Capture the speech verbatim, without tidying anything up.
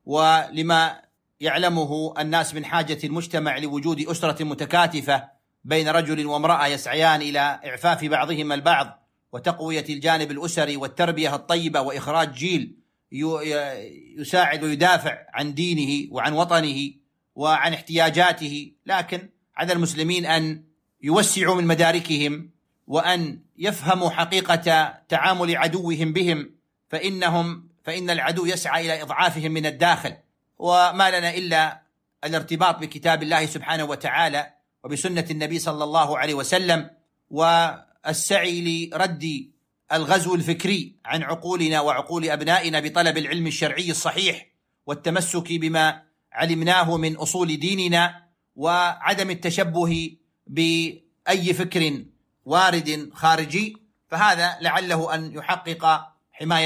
ولما يعلمه الناس من حاجة المجتمع لوجود أسرة متكاتفة بين رجل وامرأة يسعيان إلى إعفاف بعضهما البعض وتقوية الجانب الأسري والتربية الطيبة وإخراج جيل يساعد ويدافع عن دينه وعن وطنه وعن احتياجاته. لكن على المسلمين أن يوسعوا من مداركهم وأن يفهموا حقيقة تعامل عدوهم بهم، فإنهم فإن العدو يسعى إلى إضعافهم من الداخل، وما لنا إلا الارتباط بكتاب الله سبحانه وتعالى وبسنة النبي صلى الله عليه وسلم، والسعي لرد الغزو الفكري عن عقولنا وعقول أبنائنا بطلب العلم الشرعي الصحيح والتمسك بما علمناه من أصول ديننا، وعدم التشبه بأي فكر وارد خارجي، فهذا لعله أن يحقق حماية